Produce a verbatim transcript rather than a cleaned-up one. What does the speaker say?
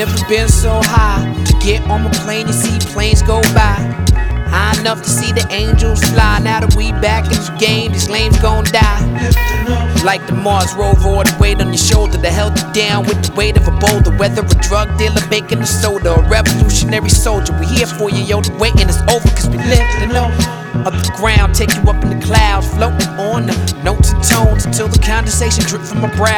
never been so high. To get on my plane, you see planes go by. High enough to see the angels fly. Now that we back in the game, these lames gon' die. Like the Mars rover or the weight on your shoulder that held you down with the weight of a boulder. Whether a drug dealer baking a soda, a revolutionary soldier, we here for you, yo. The waiting is over, cause we lifting up of the ground, take you up in the clouds, floating on the notes and tones until the condensation drip from my brow.